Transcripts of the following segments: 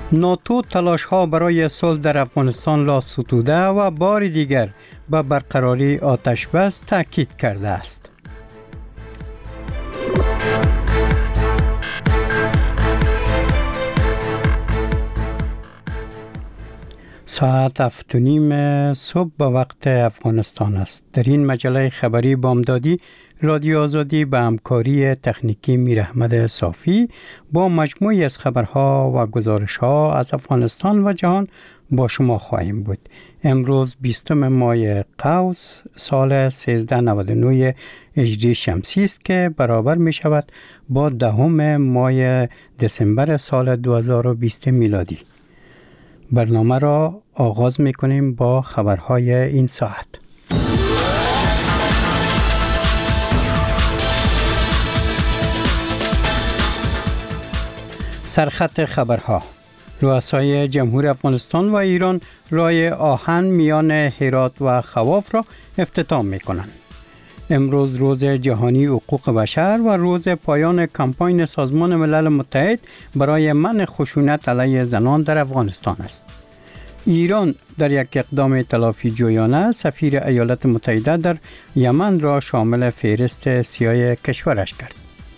ناتو تلاش‌ها برای صلح در افغانستان را ستوده و بار دیگر به برقراری آتش بس تاکید کرده است. ساعت 7:30 صبح به وقت افغانستان است. در این مجله خبری بامدادی رادیو آزادی به همکاری تکنیکی میر احمد صافی با مجموعی از خبرها و گزارش‌ها از افغانستان و جهان با شما خواهیم بود. امروز 20 ماه قوس سال 1399 هجری شمسی است که برابر می شود با 10 ماه دسامبر سال 2020 میلادی. برنامه را آغاز می کنیم با خبرهای این ساعت. سرخط خبرها: رؤسای جمهور افغانستان و ایران راه آهن میان هرات و خواف را افتتاح می کنند. امروز روز جهانی حقوق بشر و روز پایان کمپاین سازمان ملل متحد برای منع خشونت علیه زنان در افغانستان است. ایران در یک اقدام تلافی جویانه سفیر ایالات متحده در یمن را شامل فهرست سیاه کشورش کرد.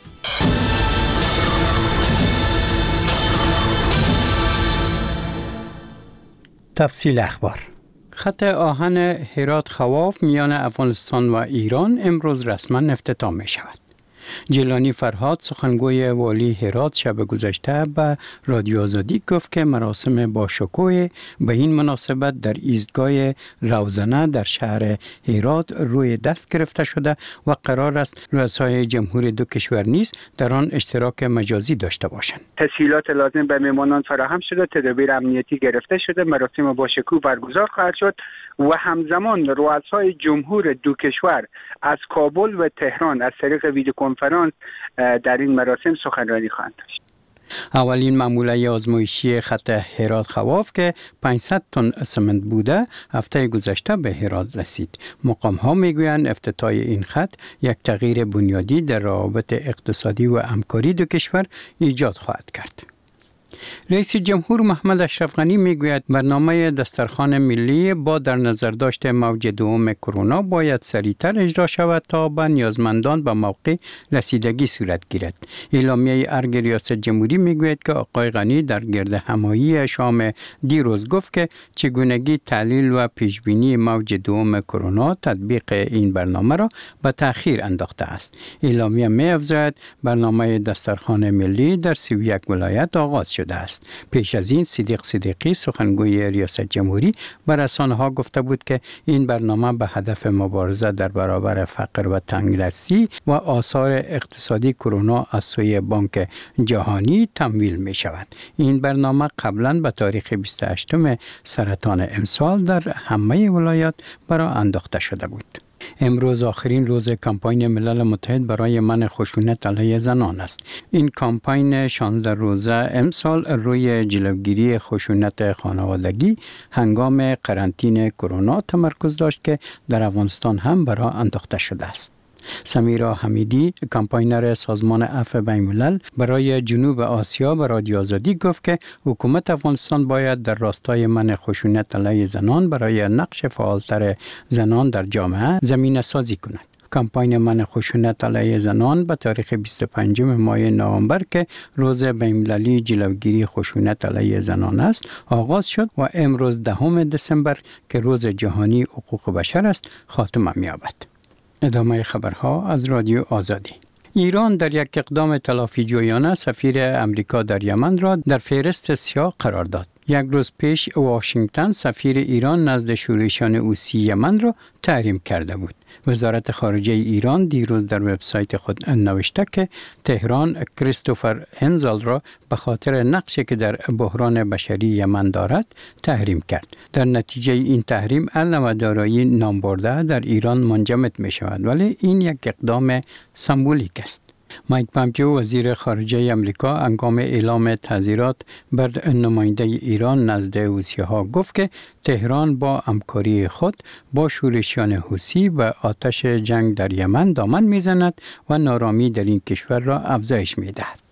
تفصیل اخبار: خط آهن هرات خواف میان افغانستان و ایران امروز رسما افتتاح می شود. جیلانی فرهاد سخنگوی والی هرات شب گذشته به رادیو آزادی گفت که مراسم با شکوه به این مناسبت در ایستگاه روزنه در شهر هرات روی دست گرفته شده و قرار است رؤسای جمهور دو کشور نیز در آن اشتراک مجازی داشته باشند. تسهیلات لازم به مهمانان فراهم شده، تدابیر امنیتی گرفته شده، مراسم با شکوه برگزار خواهد شد و همزمان رؤسای جمهور دو کشور از کابل و تهران از طریق ویدیو کنفرانس در این مراسم سخنرانی خواهند داشت. اولین ماموله آزمایشی خط هرات خواف که 500 تن سمنت بوده هفته گذشته به هرات رسید. مقام ها میگویند افتتاح این خط یک تغییر بنیادی در روابط اقتصادی و همکاری دو کشور ایجاد خواهد کرد. رئیس جمهور محمد اشرف غنی میگوید برنامه دسترخوان ملی با در نظر داشت موج دوم کرونا باید سریعتر اجرا شود تا به نیازمندان به موقع رسیدگی صورت گیرد. اعلامیه ارگ ریاست جمهوری میگوید که آقای غنی در گرد همایی شام دیروز گفت که چگونگی تحلیل و پیشبینی موج دوم کرونا تطبیق این برنامه را به تأخیر انداخته است. اعلامیه می‌افزاید برنامه دسترخوان ملی در 31 ولایت آغاز شده است. پیش از این صدیق صدیقی سخنگوی ریاست جمهوری به رسانه‌ها گفته بود که این برنامه به هدف مبارزه در برابر فقر و تنگدستی و آثار اقتصادی کرونا از سوی بانک جهانی تمویل می شود. این برنامه قبلا به تاریخ 28 سرطان امسال در همه ولایات برای انداخته شده بود. امروز آخرین روز کمپاین ملل متحد برای منع خشونت علیه زنان است. این کمپاین 16 روزه امسال روی جلوگیری خشونت خانوادگی هنگام قرنطینه کرونا تمرکز داشت که در افغانستان هم برای انداخته شده است. سمیرا حمیدی کمپاینر سازمان عفو بین‌الملل برای جنوب آسیا به رادیو آزادی گفت که حکومت افغانستان باید در راستای منع خشونت علیه زنان برای نقش فعالتر زنان در جامعه زمینه سازی کند. کمپاین منع خشونت علیه زنان به تاریخ 25 ماه نوامبر که روز بین‌المللی جلوگیری خشونت علیه زنان است آغاز شد و امروز 10 دسامبر که روز جهانی حقوق بشر است خاتمه می‌یابد. ادامه خبرها از رادیو آزادی. ایران در یک اقدام تلافی جویانه سفیر امریکا در یمن را در فهرست سیاه قرار داد. یک روز پیش واشنگتن سفیر ایران نزد شورشیان حوثی یمن را تحریم کرده بود. وزارت خارجه ایران دیروز در وبسایت خود نوشته که تهران کریستوفر هنزل را به خاطر نقشی که در بحران بشری یمن دارد تحریم کرد. در نتیجه این تحریم علم و دارایی نامبرده در ایران منجمد می شود، ولی این یک اقدام سمبولیک است. مایک پامپیو وزیر خارجه آمریکا هنگام اعلام تعزیرات بر نماینده ایران نزد حوثی‌ها گفت که تهران با همکاری خود با شورشیان حوثی و آتش جنگ در یمن دامن می‌زند و نارامی در این کشور را افزایش می‌دهد.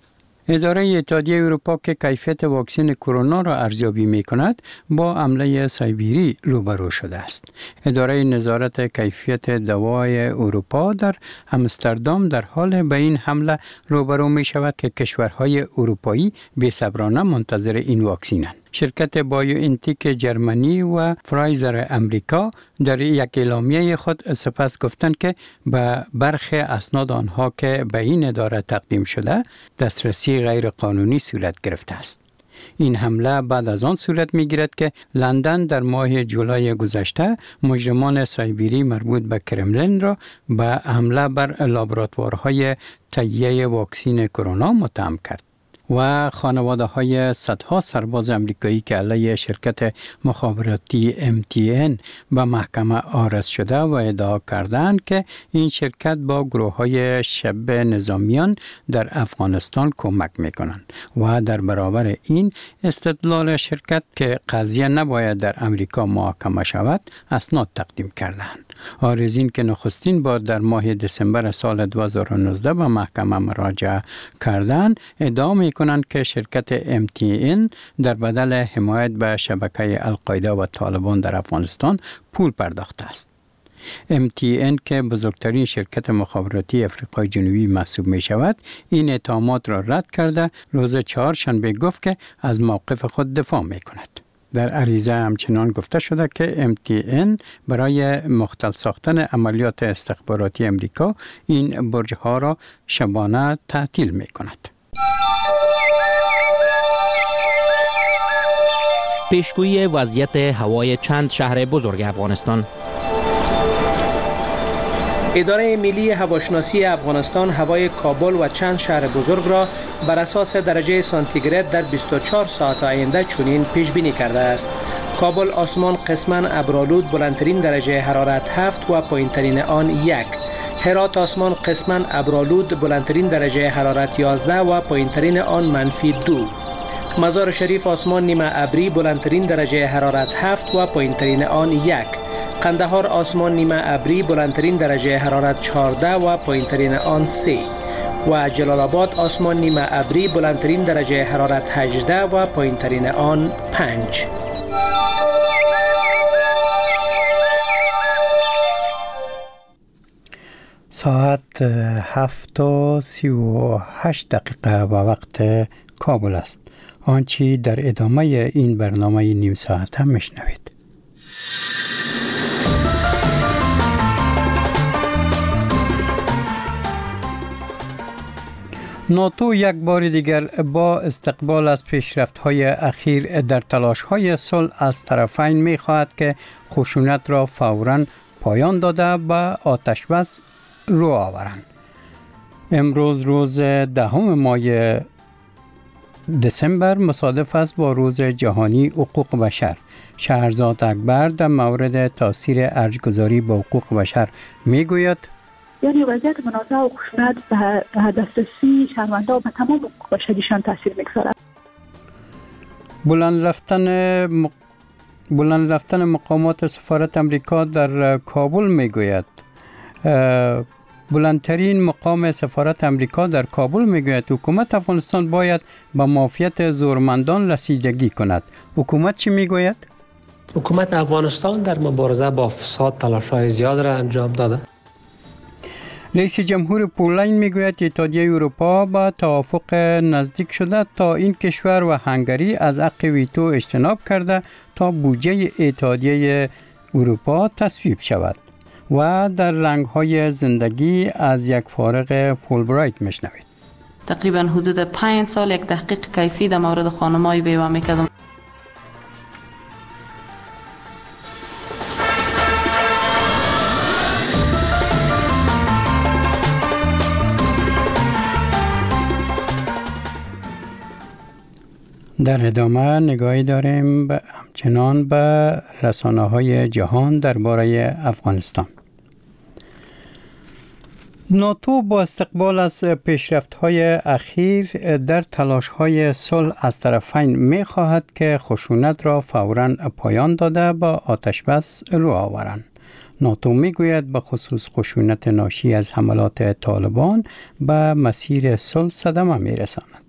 اداره اتحادیه اروپا که کیفیت واکسن کرونا را ارزیابی می کند با حمله سایبری روبرو شده است. اداره نظارت کیفیت دوای اروپا در آمستردام در حال به این حمله روبرو می شود که کشورهای اروپایی بی‌صبرانه منتظر این واکسینند. شرکت بایوانتیک جرمنی و فرایزر امریکا در یک اعلامیه خود سپس گفتند که به برخی اسناد آنها که به این اداره تقدیم شده دسترسی غیر قانونی صورت گرفته است. این حمله بعد از آن صورت می گیرد که لندن در ماه جولای گذشته مجرمان سایبری مربوط به کرملین را به حمله بر لابراتوارهای تهیه واکسن کرونا متهم کرد و خانواده های صدها سرباز امریکایی که علیه شرکت مخابراتی MTN به محکمه عارض شده و ادعا کردند که این شرکت با گروه های شبه نظامیان در افغانستان کمک می کنند و در برابر این استدلال شرکت که قضیه نباید در امریکا محاکمه شود اسناد تقدیم کردند. عارضین که نخستین بار در ماه دسامبر سال 2019 به محکمه مراجعه کردند ادعا می کنند که شرکت MTN در بدل حمایت به شبکه القاعده و طالبان در افغانستان پول پرداخته است. MTN که بزرگترین شرکت مخابراتی افریقای جنوبی محسوب می شود این اتهامات را رد کرده روز چهارشنبه گفت که از موقف خود دفاع می کند. در عریضه همچنان گفته شده که MTN برای مختل ساختن عملیات استخباراتی امریکا این برج‌ها را شبانه تعطیل می کند. پیشگویی وضعیت هوای چند شهر بزرگ افغانستان. اداره ملی هواشناسی افغانستان هوای کابل و چند شهر بزرگ را بر اساس درجه سانتیگراد در 24 ساعت آینده چنین پیش بینی کرده است. کابل آسمان قسماً ابرآلود بلندترین درجه حرارت 7 و پایینترین آن 1. هرات آسمان قسماً ابرآلود بلندترین درجه حرارت 11 و پایینترین آن -2. مزار شریف آسمان نیمه ابری بلندترین درجه حرارت 7 و پایینترین آن 1. قندهار آسمان نیمه ابری بلندترین درجه حرارت 14 و پایینترین آن 3 و جلال آباد آسمان نیمه ابری بلندترین درجه حرارت 18 و پایینترین آن 5. ساعت 7:38 و وقت کابل است. آنچه در ادامه این برنامه نیم ساعته میشنوید. ناتو یک بار دیگر با استقبال از پیشرفت‌های اخیر در تلاش‌های صلح از طرفین می‌خواهد که خشونت را فوراً پایان داده به آتش‌بس رو آورند. امروز روز 10 ماه دسامبر مصادف است با روز جهانی حقوق بشر. شهرزاد اکبر در مورد تاثیر ارج‌گذاری به حقوق بشر میگوید یعنی وضعیت منازعه و خشونت به دسترسی شهروندان به تمام حقوق بشریشان تاثیر میگذارد. بلند رفتن مقامات سفارت امریکا در کابل میگوید بلندترین مقام سفارت امریکا در کابل میگوید حکومت افغانستان باید به معافیت زورمندان رسیدگی کند. حکومت چی میگوید؟ حکومت افغانستان در مبارزه با فساد تلاش‌های زیاد را انجام داده. رئیس جمهور پولند میگوید اتحادیه اروپا با توافق نزدیک شده تا این کشور و هنگری از حق ویتو اجتناب کرده تا بودجه اتحادیه اروپا تصویب شود. و در رنگ‌های زندگی از یک فارغ فولبرایت میشنوید. تقریبا حدود 5 سال یک تحقیق کیفی در مورد خانم‌های بیوه میکردم. در ادامه نگاهی داریم همچنان به رسانه‌های جهان درباره افغانستان. ناتو با استقبال از پیشرفت‌های اخیر در تلاش‌های صلح از طرفین می‌خواهد که خشونت را فوراً پایان داده با آتش‌بس رو آورند. ناتو میگوید به خصوص خشونت ناشی از حملات طالبان به مسیر صلح صدمه میرساند.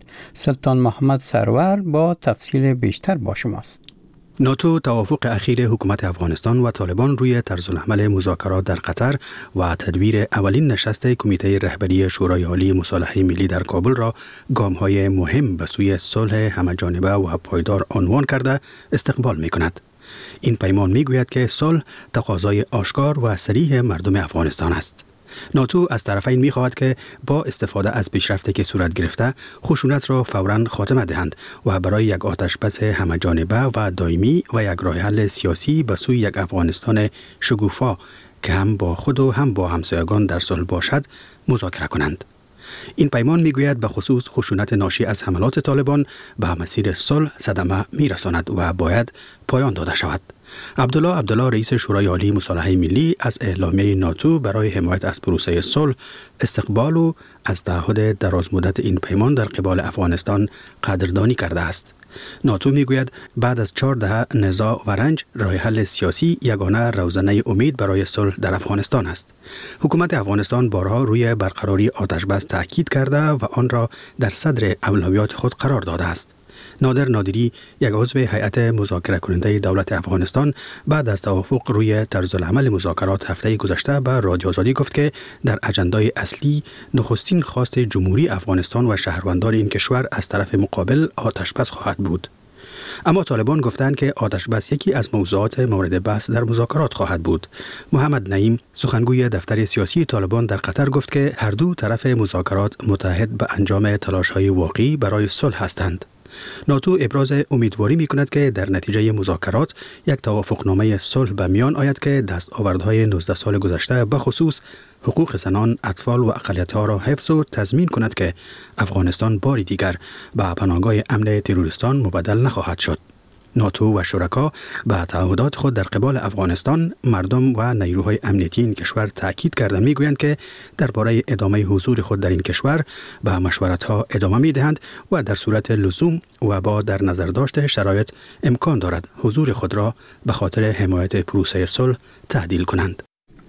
سلطان محمد سرور با تفصیل بیشتر با شماست. ناتو توافق اخیر حکومت افغانستان و طالبان روی طرزالعمل مذاکرات در قطر و تدویر اولین نشست کمیته رهبری شورای عالی مصالحه ملی در کابل را گام‌های مهم به سوی صلح همه‌جانبه و پایدار عنوان کرده استقبال می‌کند. این پیمان می‌گوید که صلح تقاضای آشکار و صریح مردم افغانستان است. ناتو از طرفین می‌خواهد که با استفاده از پیشرفتی که صورت گرفته خشونت را فوراً خاتمه دهند و برای یک آتشبس همه‌جانبه و دائمی و یک راه حل سیاسی به سوی یک افغانستان شکوفا که هم با خود و هم با همسایگان در صلح باشد مذاکره کنند. این پیمان میگوید به خصوص خشونت ناشی از حملات طالبان به مسیر صلح صدمه میرساند و باید پایان داده شود. عبدالله رئیس شورای عالی مصالحه ملی از اعلامیه ناتو برای حمایت از پروسه صلح استقبال و از تعهد درازمدت این پیمان در قبال افغانستان قدردانی کرده است. ناتو میگوید بعد از 4 دهه نزاع و رنج راه حل سیاسی یگانه روزنه امید برای صلح در افغانستان است. حکومت افغانستان بارها روی برقراری آتشبس تاکید کرده و آن را در صدر اولویات خود قرار داده است. نادر نادری یک عضو هیئت مذاکره کننده دولت افغانستان بعد از توافق روی طرزالعمل مذاکرات هفته گذشته به رادیو آزادی گفت که در اجندای اصلی نخستین خواست جمهوری افغانستان و شهروندان این کشور از طرف مقابل آتشبس خواهد بود. اما طالبان گفتند که آتشبس یکی از موضوعات مورد بحث در مذاکرات خواهد بود. محمد نعیم سخنگوی دفتر سیاسی طالبان در قطر گفت که هر دو طرف مذاکرات متحد به انجام تلاش‌های واقعی برای صلح هستند. ناتو ابراز امیدواری می‌کند که در نتیجه مذاکرات یک توافقنامه صلح به میان آید که دستاوردهای 19 سال گذشته به خصوص حقوق زنان، اطفال و اقلیت‌ها را حفظ و تضمین کند که افغانستان باری دیگر به پناهگاه امن تروریستان مبدل نخواهد شد. ناتو و شرکا به تعهدات خود در قبال افغانستان، مردم و نیروهای امنیتی این کشور تاکید کردند میگویند که درباره ادامه حضور خود در این کشور به مشورت‌ها ادامه می‌دهند و در صورت لزوم و با در نظر داشت شرایط امکان دارد حضور خود را به خاطر حمایت پروسه صلح تعدیل کنند.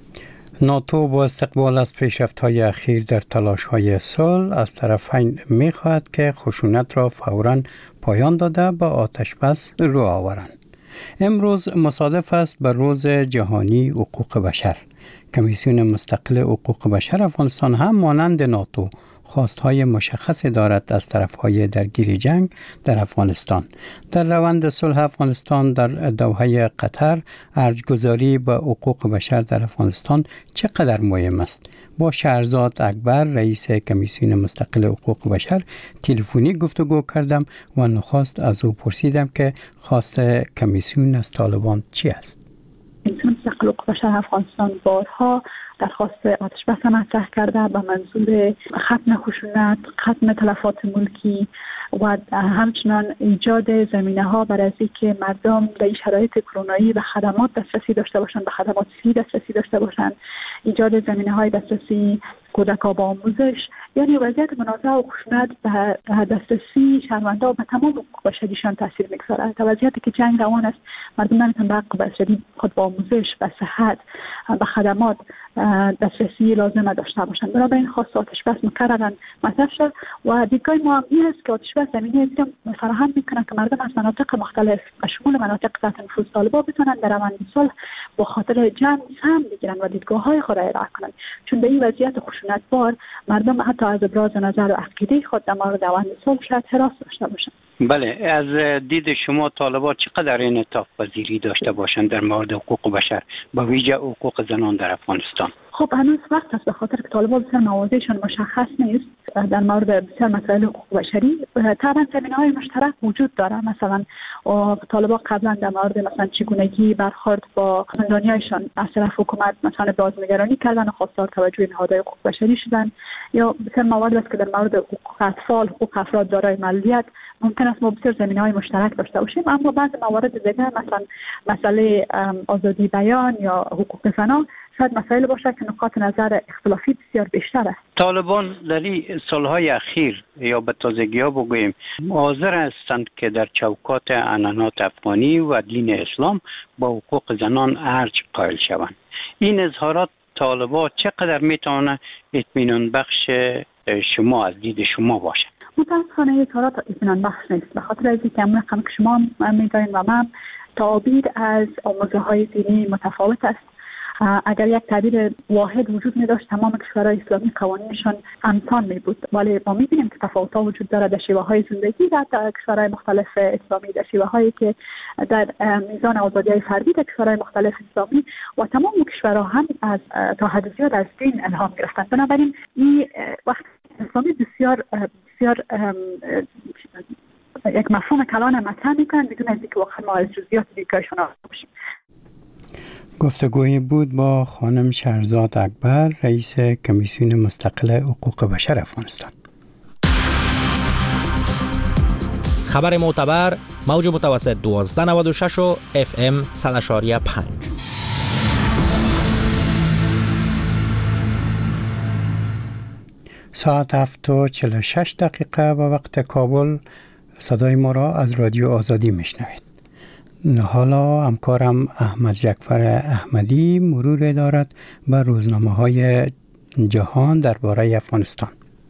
ناتو با استقبال از پیشرفت‌های اخیر در تلاش‌های صلح از طرفین می‌خواهد که خشونت را فوراً پایان داده به آتشبس رو آورند. امروز مصادف است به روز جهانی حقوق بشر. کمیسیون مستقل حقوق بشر افغانستان هم مانند ناتو خواستهای مشخص دارد از طرفهای درگیر جنگ در افغانستان. در روند صلح افغانستان در دوحه قطر ارجگذاری به حقوق بشر در افغانستان چقدر مهم است؟ با شهرزاد اکبر رئیس کمیسیون مستقل حقوق بشر تلفنی گفتگو کردم و نخست از او پرسیدم که خواست کمیسیون از طالبان چی است؟ کمیسیون مستقل حقوق بشر افغانستان بارها درخواست آتشبس مطرح کرده به منظور ختم خشونت، ختم تلفات ملکی و همچنان ایجاد زمینه‌ها برای اینکه مردم در شرایط کرونایی به خدمات دسترسی داشته باشند، به خدمات صحی دسترسی داشته باشند، ایجاد زمینه‌های دسترسی کودکان با آموزش، یعنی وضعیت منازعه و خشونت به دسترسی شهروندان به تمام حقوق بشریشان تاثیر می‌گذارد. در وضعیتی که جنگ روان است، مردم نمی‌تونن به حقوق بشری خود با آموزش، به صحت، به خدمات دسترسی لازم داشته باشند. بنابراین خواست آتشبس مکررن مطرح شد و دیدگاه ما هم این است که آتشبس زمینه فراهم میکنه که مردم از مناطق مختلف و شمول مناطق تحت نفوذ طالبان بتونن در روند صلح با خاطر جنگ سهم بگیرن و دیدگاه‌های خود را ارائه کنند، چون در این وضعیت خشونت بار مردم حتی از ابراز نظر و عقیده خود در مورد روند صلح شاید هراس داشته باشند. بله، از دید شما طالبان چقدر انعطاف پذیری داشته باشند در مورد حقوق بشر، با ویژه حقوق زنان در افغانستان؟ خب هنوز وقت است، به خاطر که طالبان بسیار مواضعشان مشخص نیست در مورد بسیار مسائل حقوق بشری. طبعا زمینه‌های مشترک وجود داره. مثلا طالبان قبلا در مورد مثلا چگونگی برخورد با زندانیایشان از طرف حکومت مثلا بازنگرانی کردن و خواستار توجه نهادهای حقوق بشری شدن، یا بسیار موارد است که در مورد حقوق اطفال، حقوق افراد دارای معلولیت ممکن است ما بسیار زمینه‌های مشترک داشته باشیم، اما بعضی موارد دیگر مثلا مسئله آزادی بیان یا حقوق زنان شاید مسائل باشه که نقاط نظر اختلافی بسیار بیشتر است. طالبان در این سالهای اخیر یا به تازگی‌ها بگوییم حاضر هستند که در چوکات عنعنات افغانی و دین اسلام با حقوق زنان ارج قائل شوند. این اظهارات طالبان چقدر میتونه اطمینان بخش شما از دید شما باشه؟ متاسفانه اظهارات اطمینان بخش نیست، به خاطر اینکه همون رقم که شما میدانید و من تعبیر از آموزه های دینی متفاوت است. اگر یک تعبیر واحد وجود می داشت تمام کشورهای اسلامی قوانینشان همسان می بود، ولی ما می بینیم که تفاوت ها وجود دارد در شیوه های زندگی در کشورهای مختلف اسلامی، در شیوه هایی که در میزان آزادی های فردی در کشورهای مختلف اسلامی و تمام کشورها هم از تا حد زیاد از دین الهام گرفتند. بنابراین این وقت اسلامی بسیار یک مفهوم کلان مطرح میکنند بدون از اینکه واقعا ما از جزئیات دیگرشون آگاه باشیم. گفتگوی بود با خانم شهرزاد اکبر، رئیس کمیسیون مستقل حقوق بشر افغانستان. خبر معتبر، موج متوسط 1296 و FM 100.5. ساعت 7:46 و وقت کابل. صدای ما را از رادیو آزادی میشنوید. حالا همکارم احمد جعفر احمدی مرور دارد بر روزنامه‌های جهان درباره افغانستان.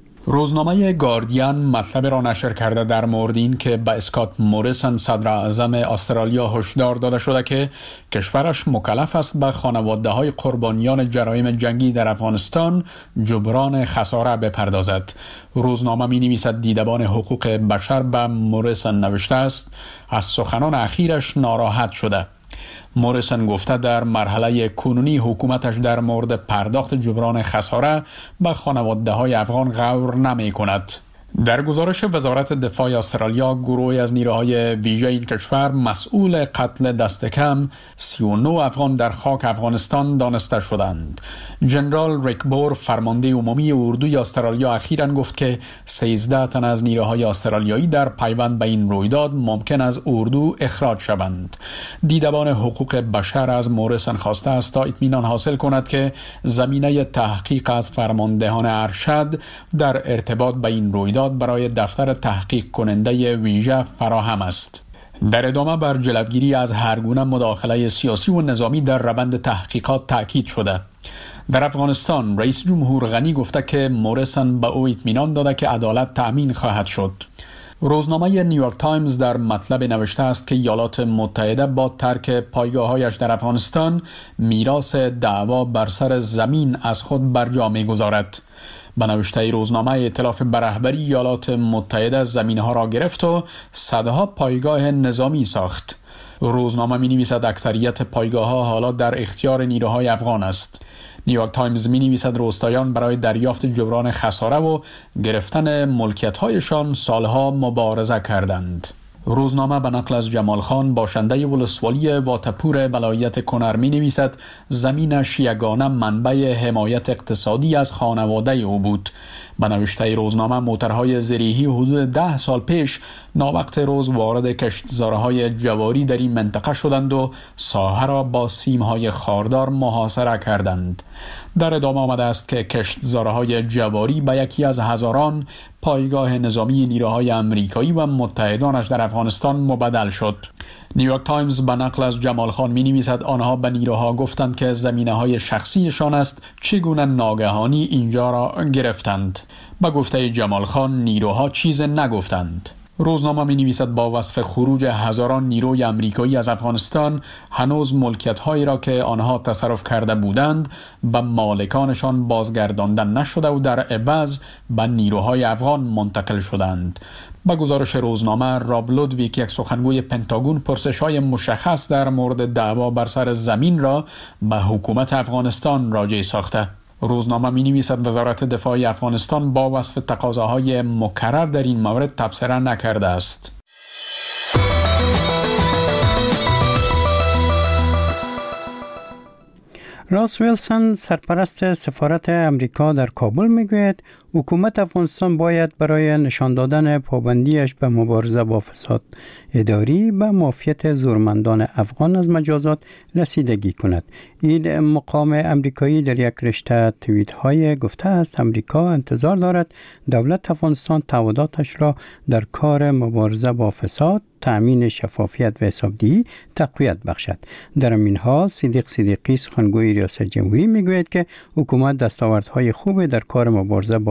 روزنامه گاردین مطلب را نشر کرده در مورد این که به اسکات موریسن صدر اعظم استرالیا هشدار داده شده که کشورش مکلف است به خانواده‌های قربانیان جرایم جنگی در افغانستان جبران خساره بپردازد. روزنامه می‌نویسد دیدبان حقوق بشر به موریسن نوشته است از سخنان اخیرش ناراحت شده. موریسن گفته در مرحله کنونی حکومتش در مورد پرداخت جبران خساره به خانواده‌های افغان غور نمی کند. در گزارش وزارت دفاع استرالیا، گروهی از نیروهای ویژه این کشور مسئول قتل دست کم 39 افغان در خاک افغانستان دانسته شدند. جنرال ریک بور، فرمانده عمومی اردوی استرالیا، اخیراً گفت که 13 تن از نیروهای استرالیایی در پیوند به این رویداد ممکن است اردو اخراج شوند. دیدبان حقوق بشر از موریسن خواسته است تا اطمینان حاصل کند که زمینه تحقیق از فرماندهان ارشد در ارتباط به این رویداد برای دفتر تحقیق کننده ویژه فراهم است. در ادامه بر جلوگیری از هر گونه مداخله سیاسی و نظامی در روند تحقیقات تاکید شده. در افغانستان رئیس جمهور غنی گفته که موریسن به او اطمینان داده که عدالت تأمین خواهد شد. روزنامه نیویورک تایمز در مطلب نوشته است که ایالات متحده با ترک پایگاه‌هایش در افغانستان میراث دعوا بر سر زمین از خود بر جا می‌گذارد. به نوشته روزنامه، ائتلاف به رهبری ایالات متحده زمین‌ها را گرفت و صدها پایگاه نظامی ساخت. روزنامه می‌نویسد اکثریت پایگاه‌ها حالا در اختیار نیروهای افغان است. نیویورک تایمز می‌نویسد روستاییان برای دریافت جبران خساره و گرفتن ملکیت‌هایشان سالها مبارزه کردند. روزنامه به نقل از جمال خان، باشنده ولسوالی واتپور ولایت کنر، می‌نویسد زمینش یگانه منبع حمایت اقتصادی از خانواده او بود. به نوشته روزنامه، موترهای زریحی حدود 10 سال پیش ناوقت روز وارد کشتزارهای جواری در این منطقه شدند و ساحه را با سیم‌های خاردار محاصره کردند. در ادامه آمده است که کشتزارهای جواری به یکی از هزاران پایگاه نظامی نیروهای امریکایی و متحدانش در افغانستان مبدل شد. نیویورک تایمز به نقل از جمال خان می‌نویسد آنها به نیروها گفتند که زمینه‌های شخصیشان است، چگونه ناگهانی اینجا را گرفتند. به گفته جمال خان نیروها چیز نگفتند. روزنامه می‌نویسد با وصف خروج هزاران نیروی امریکایی از افغانستان، هنوز ملکیت‌هایی را که آنها تصرف کرده بودند به مالکانشان بازگردانده نشده و در عوض به نیروهای افغان منتقل شدند. با گزارش روزنامه، راب لودویک، یک سخنگوی پنتاگون، پرسش‌های مشخص در مورد دعوا بر سر زمین را به حکومت افغانستان راجع ساخته. روزنامه می‌نویسد وزارت دفاع افغانستان با وصف تقاضاهای مکرر در این مورد تبصره نکرده است. راس ویلسون، سرپرست سفارت امریکا در کابل، میگوید حکومت افغانستان باید برای نشان دادن پابندیش به مبارزه با فساد اداری به معافیت زورمندان افغان از مجازات رسیدگی کند. این مقام امریکایی در یک رشته توییت های گفته است امریکا انتظار دارد دولت افغانستان تعهداتش را در کار مبارزه با فساد، تأمین شفافیت و حسابدهی تقویت بخشد. در این حال صدیق صدیقی، سخنگوی ریاست جمهوری، میگوید که حکومت دستاوردهای خوب در کار مبارزه با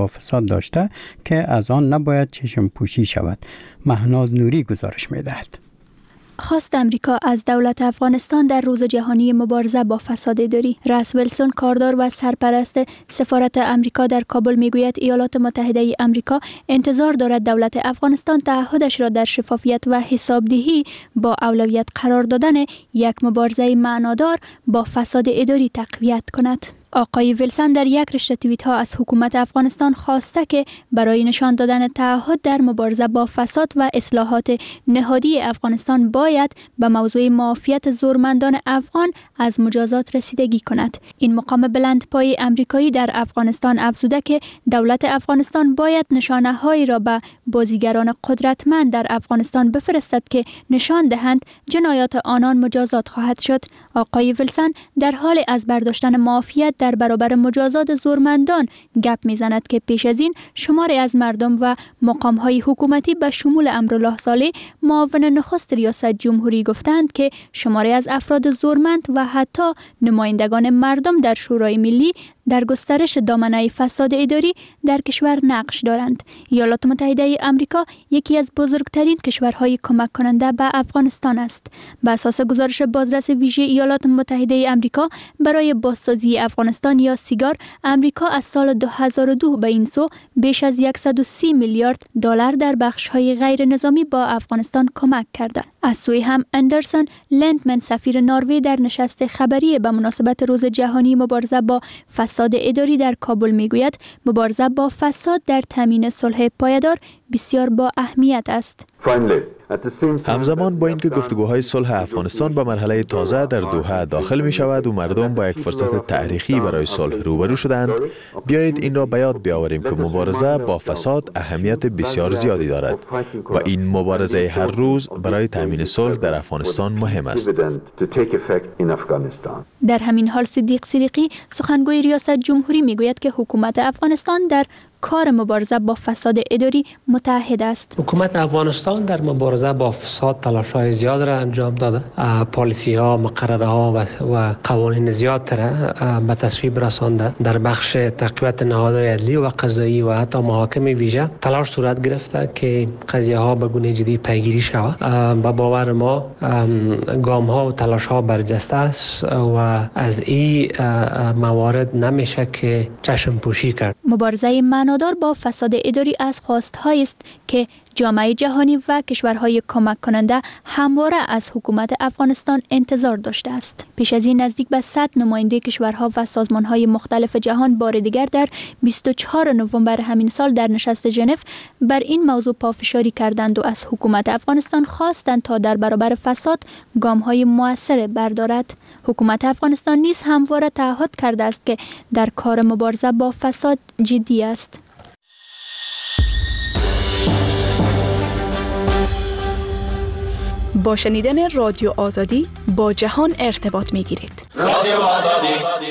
فساد داشته که از آن نباید چشم پوشی شود. مهناز نوری گزارش می‌دهد. خواست امریکا از دولت افغانستان در روز جهانی مبارزه با فساد اداری. رس ویلسون، کاردار و سرپرست سفارت امریکا در کابل، میگوید ایالات متحده امریکا انتظار دارد دولت افغانستان تعهدش را در شفافیت و حسابدهی با اولویت قرار دادن یک مبارزه معنادار با فساد اداری تقویت کند. آقای ویلسون در یک رشته توییت ها از حکومت افغانستان خواسته که برای نشان دادن تعهد در مبارزه با فساد و اصلاحات نهادی افغانستان باید به موضوع معافیت زورمندان افغان از مجازات رسیدگی کند. این مقام بلندپای امریکایی در افغانستان افزوده که دولت افغانستان باید نشانه هایی را به بازیگران قدرتمند در افغانستان بفرستد که نشان دهند جنایات آنان مجازات خواهد شد. آقای ویلسون در حال از برداشتن معافیت در برابر مجازات زورمندان گپ میزند که پیش از این شماری از مردم و مقام‌های حکومتی به شمول امرالله صالح، معاون نخست ریاست جمهوری، گفتند که شماری از افراد زورمند و حتی نمایندگان مردم در شورای ملی در گسترش دامنه فساد اداری در کشور نقش دارند. ایالات متحده آمریکا یکی از بزرگترین کشورهای کمک کننده به افغانستان است. بر اساس گزارش بازرس ویژه ایالات متحده آمریکا برای بازسازی افغانستان یا سیگار، آمریکا از سال 2002 به این سو بیش از 130 میلیارد دلار در بخش‌های غیر نظامی با افغانستان کمک کرده. از سوی هم اندرسون لندمن، سفیر نروژ در نشست خبری به مناسبت روز جهانی مبارزه با فساد اداری در کابل میگوید مبارزه با فساد در تامین صلح پایدار بسیار با اهمیت است. همزمان با اینکه گفتگوهای صلح افغانستان به مرحله تازه در دوحه داخل می شود و مردم با یک فرصت تاریخی برای صلح روبرو شدند، بیایید این را به یاد بیاوریم که مبارزه با فساد اهمیت بسیار زیادی دارد و این مبارزه هر روز برای تامین صلح در افغانستان مهم است. در همین حال صدیق صدیقی، سخنگوی ریاست جمهوری، میگوید که حکومت افغانستان در کار مبارزه با فساد اداری متحد است. حکومت افغانستان در مبارزه با فساد تلاش‌های زیاد را انجام داده. پالیسی‌ها، مقرره‌ها و قوانین زیاد را به تصویب رسانده. در بخش تقویت نهادهای عدلی و قضایی و حتی محاکم ویژه تلاش صورت گرفته که قضیه‌ها به گونه جدی پیگیری شود. به باور ما گام‌ها و تلاش‌ها برجسته است و از این موارد نمیشه که چشم پوشی کرد. مبارزه معنادار با فساد اداری از خواست‌هایی است که جامعه جهانی و کشورهای کمک کننده همواره از حکومت افغانستان انتظار داشته است. پیش از این نزدیک به 100 نماینده کشورها و سازمانهای مختلف جهان بار دیگر در 24 نوامبر همین سال در نشست ژنو بر این موضوع پافشاری کردند و از حکومت افغانستان خواستند تا در برابر فساد گام‌های مؤثر بردارد. حکومت افغانستان نیز همواره تعهد کرده است که در کار مبارزه با فساد جدی است. با شنیدن رادیو آزادی با جهان ارتباط می‌گیرید. رادیو آزادی.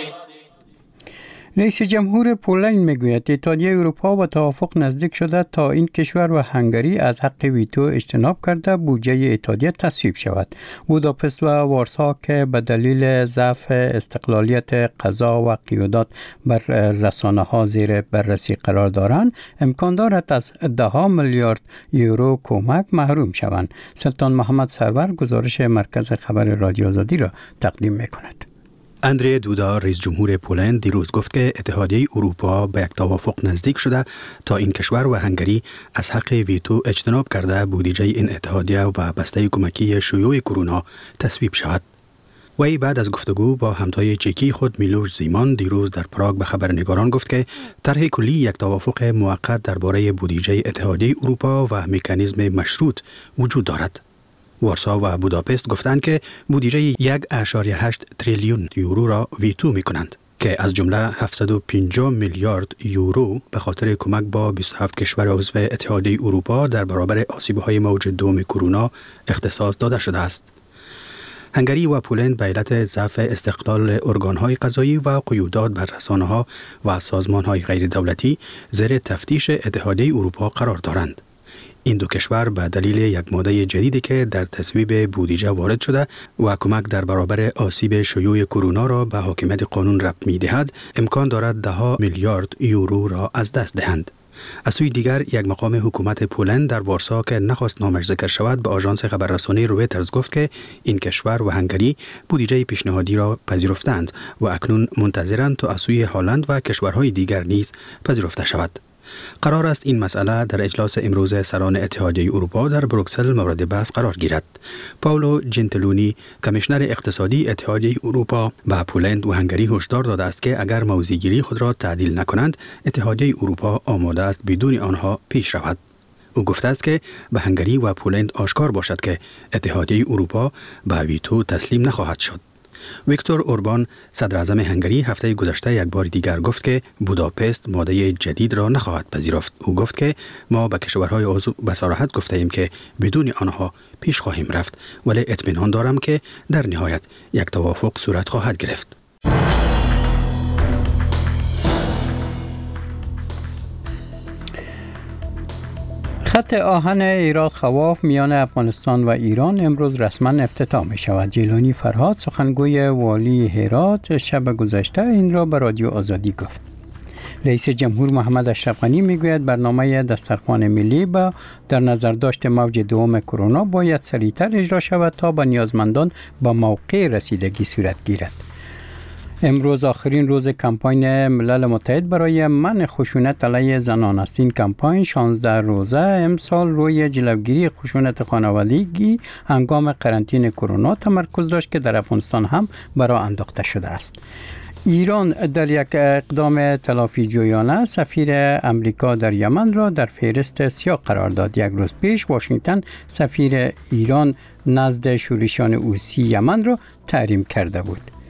رئیس جمهور پولند میگوید اتحادیه اروپا با توافق نزدیک شده تا این کشور و هنگری از حق ویتو اجتناب کرده بودجه اتحادیه تصویب شود. بوداپست و وارسا که به دلیل ضعف استقلالیت قضا و قیادت بر رسانه‌ها زیر بررسی قرار دارند، امکان دارد از 10 میلیارد یورو کمک محروم شوند. سلطان محمد سرور گزارش مرکز خبر رادیو آزادی را تقدیم می‌کند. اندری دودا، رئیس جمهور پولند، دیروز گفت که اتحادیه اروپا به یک توافق نزدیک شده تا این کشور و هنگری از حق ویتو اجتناب کرده بودجه این اتحادیه و بسته کمکی شیوع کرونا تصویب شود. وی بعد از گفتگو با همتای چکی خود میلوش زیمان دیروز در پراگ به خبرنگاران گفت که طرح کلی یک توافق موقت درباره بودجه اتحادیه اروپا و مکانیزم مشروط وجود دارد. وارسا و بوداپست گفتند که بودجه 1.8 تریلیون یورو را ویتو می کنند که از جمله 750 میلیارد یورو به خاطر کمک با 27 کشور عضو اتحادیه اروپا در برابر آسیب‌های موج دوم کرونا اختصاص داده شده است. هنگری و پولند به علت ضعف استقلال ارگان‌های قضایی و قیودات بر رسانه‌ها و سازمان‌های غیر دولتی زیر تفتیش اتحادیه اروپا قرار دارند. این دو کشور به دلیل یک ماده جدیدی که در تصویب بودجه وارد شده و کمک در برابر آسیب شیوع کرونا را به حاکمیت قانون ربط می‌دهد، امکان دارد 10 میلیارد یورو را از دست دهند. از سوی دیگر یک مقام حکومت پولند در وارسا که نخواست نامش ذکر شود به آژانس خبررسانی رویترز گفت که این کشور و هنگری بودجه پیشنهادی را پذیرفتند و اکنون منتظرند تا از سوی هلند و کشورهای دیگر نیز پذیرفته شود. قرار است این مسئله در اجلاس امروز سران اتحادیه اروپا در بروکسل مورد بحث قرار گیرد. پاولو جنتلونی، کمیشنر اقتصادی اتحادیه اروپا، به پولند و هنگری هشدار داده است که اگر موضع‌گیری خود را تعدیل نکنند، اتحادیه اروپا آماده است بدون آنها پیش رود. او گفته است که به هنگری و پولند آشکار باشد که اتحادیه اروپا به ویتو تسلیم نخواهد شد. ویکتور اوربان، صدر اعظم هنگری، هفته گذشته یک بار دیگر گفت که بوداپست ماده جدید را نخواهد پذیرفت. او گفت که ما به کشورهای عضو به صراحت گفته ایم که بدون آنها پیش خواهیم رفت، ولی اطمینان دارم که در نهایت یک توافق صورت خواهد گرفت. خط آهن هرات خواف میان افغانستان و ایران امروز رسما افتتاح می شود. جیلانی فرهاد، سخنگوی والی هرات، شب گذشته این را به رادیو آزادی گفت. رئیس جمهور محمد اشرف غنی میگوید برنامه دسترخوان ملی با در نظر داشت موج دوم کرونا باید سریعتر اجرا شود تا به نیازمندان با موقع رسیدگی صورت گیرد. امروز آخرین روز کمپاین ملل متحد برای منع خشونت علیه زنان است. این کمپاین 16 روزه امسال روی جلوگیری خشونت خانوادگی هنگام قرنطینه کرونا تمرکز داشت که در افغانستان هم برآ انداخته شده است. ایران در یک اقدام تلافی جویانه سفیر امریکا در یمن را در فهرست سیاه قرار داد. یک روز پیش واشنگتن سفیر ایران نزد شورشیان حوثی یمن را تحریم کرده بود.